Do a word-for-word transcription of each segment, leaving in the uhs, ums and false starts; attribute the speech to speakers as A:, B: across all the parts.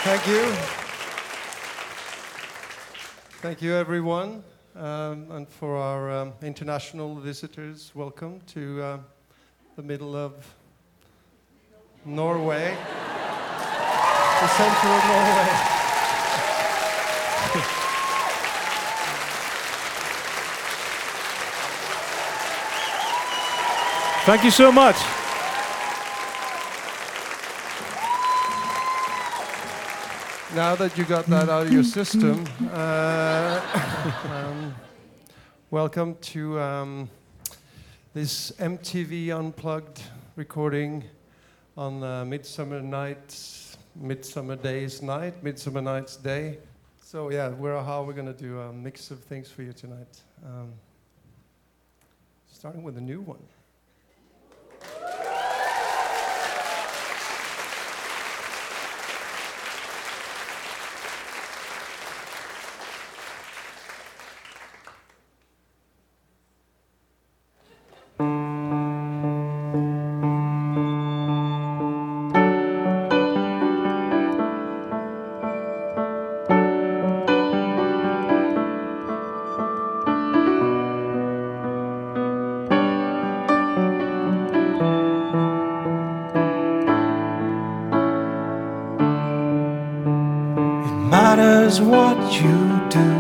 A: Thank you. Thank you, everyone. Um, and for our um, international visitors, welcome to uh, the middle of Norway, the center of Norway.
B: Thank you so much.
A: Now that you got that out of your system, uh, um, welcome to um, this M T V Unplugged recording on uh, Midsummer Night's, Midsummer Day's night, Midsummer Night's Day. So yeah, we're how we're gonna do a mix of things for you tonight. Um, starting with a new one.
C: Matters what you do,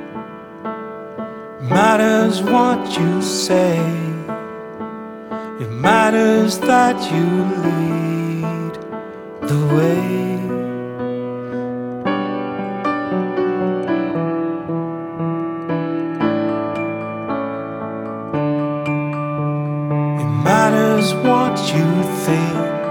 C: matters what you say. It matters that you lead the way. It matters what you think,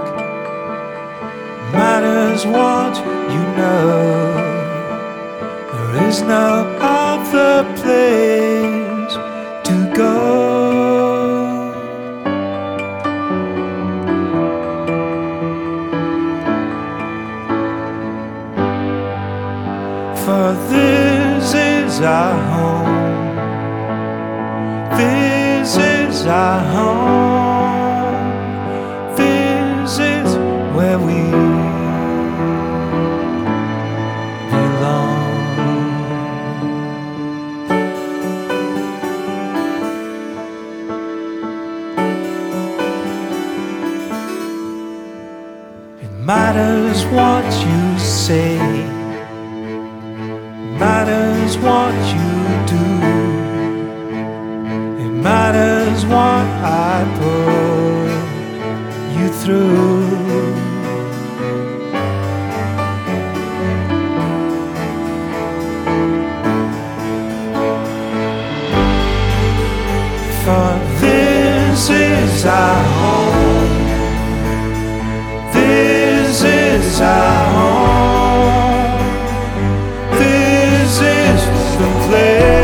C: matters what you know. There is no other place to go. For this is our home, this is our home, this is where we matters what you say, matters what you do. It matters what I put you through. For this is our home, this is our home, this is the place.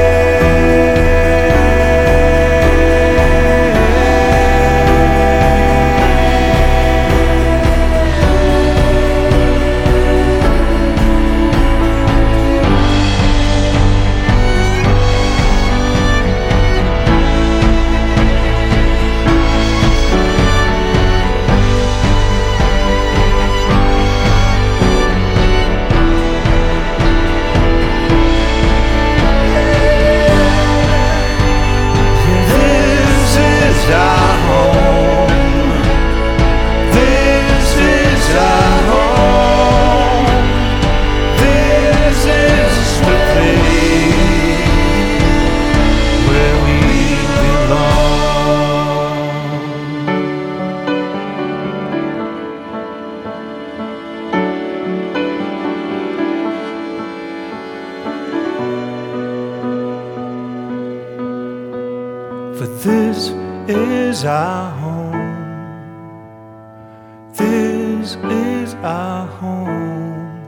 C: For this is our home, this is our home,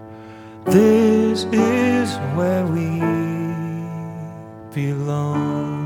C: this is where we belong.